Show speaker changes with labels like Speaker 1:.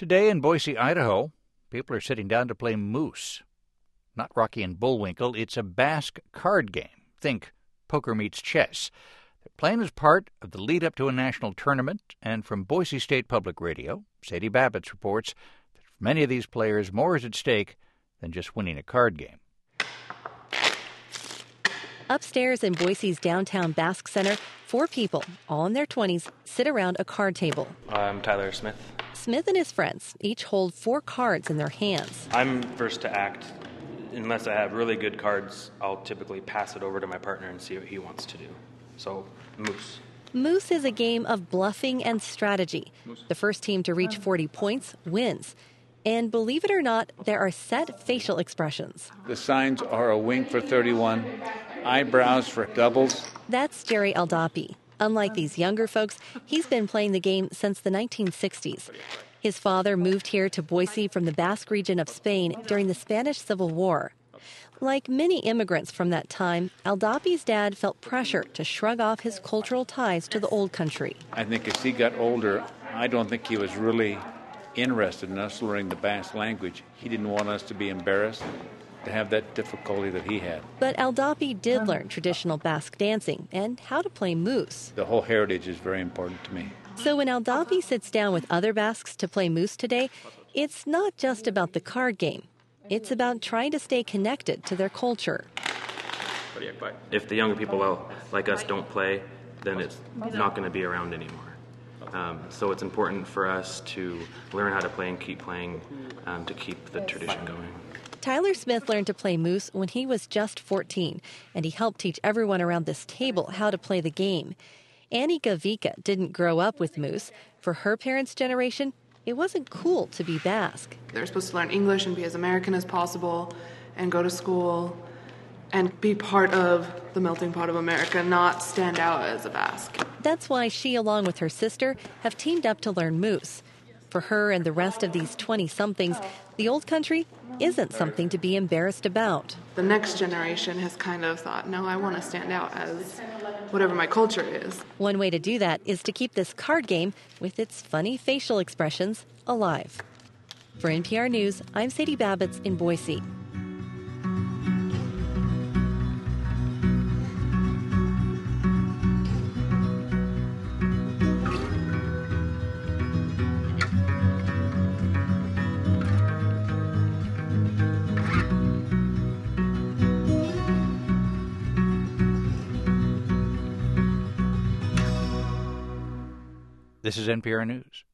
Speaker 1: Today in Boise, Idaho, people are sitting down to play Moose. Not Rocky and Bullwinkle, it's a Basque card game. Think poker meets chess. They're playing as part of the lead-up to a national tournament, and from Boise State Public Radio, Sadie Babbitts reports that for many of these players, more is at stake than just winning a card game.
Speaker 2: Upstairs in Boise's downtown Basque Center, 4 people, all in their 20s, sit around a card table.
Speaker 3: I'm Tyler Smith.
Speaker 2: Smith and his friends each hold 4 cards in their hands.
Speaker 3: I'm first to act. Unless I have really good cards, I'll typically pass it over to my partner and see what he wants to do. So, Moose.
Speaker 2: Moose is a game of bluffing and strategy. The first team to reach 40 points wins. And believe it or not, there are set facial expressions.
Speaker 4: The signs are a wink for 31, eyebrows for doubles.
Speaker 2: That's Jerry Aldapi. Unlike these younger folks, he's been playing the game since the 1960s. His father moved here to Boise from the Basque region of Spain during the Spanish Civil War. Like many immigrants from that time, Aldapi's dad felt pressure to shrug off his cultural ties to the old country.
Speaker 4: I think as he got older, I don't think he was really interested in us learning the Basque language. He didn't want us to be embarrassed, to have that difficulty that he had.
Speaker 2: But Aldapi did learn traditional Basque dancing and how to play Moose.
Speaker 4: The whole heritage is very important to me.
Speaker 2: So when Aldapi sits down with other Basques to play Moose today, it's not just about the card game. It's about trying to stay connected to their culture.
Speaker 3: If the younger people like us don't play, then it's not going to be around anymore. So it's important for us to learn how to play and keep playing to keep the tradition going.
Speaker 2: Tyler Smith learned to play Moose when he was just 14, and he helped teach everyone around this table how to play the game. Annie Gavika didn't grow up with Moose. For her parents' generation, it wasn't cool to be Basque.
Speaker 5: They're supposed to learn English and be as American as possible and go to school and be part of the melting pot of America, not stand out as a Basque.
Speaker 2: That's why she, along with her sister, have teamed up to learn Moose. For her and the rest of these 20-somethings, the old country isn't something to be embarrassed about.
Speaker 5: The next generation has kind of thought, no, I want to stand out as whatever my culture is.
Speaker 2: One way to do that is to keep this card game, with its funny facial expressions, alive. For NPR News, I'm Sadie Babbitts in Boise.
Speaker 1: This is NPR News.